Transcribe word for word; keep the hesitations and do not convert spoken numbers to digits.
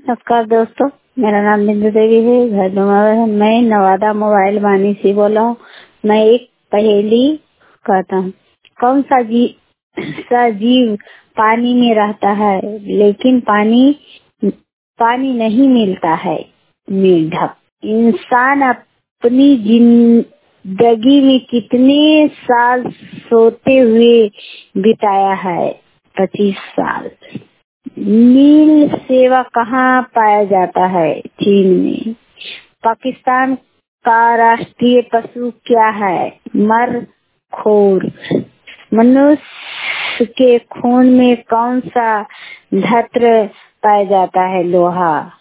नमस्कार दोस्तों, मेरा नाम बिंदु देवी है। घर डुमराव है। मैं नवादा मोबाइल वाणी से बोला हूँ। मैं एक पहेली कहता हूँ। कौन सा जीव सा जीव पानी में रहता है लेकिन पानी पानी नहीं मिलता है? मेढक। इंसान अपनी जिंदगी में कितने साल सोते हुए बिताया है? पच्चीस साल। नील सेवा कहाँ पाया जाता है? चीन में। पाकिस्तान का राष्ट्रीय पशु क्या है? मरखोर। मनुष्य के खून में कौन सा धातु पाया जाता है? लोहा।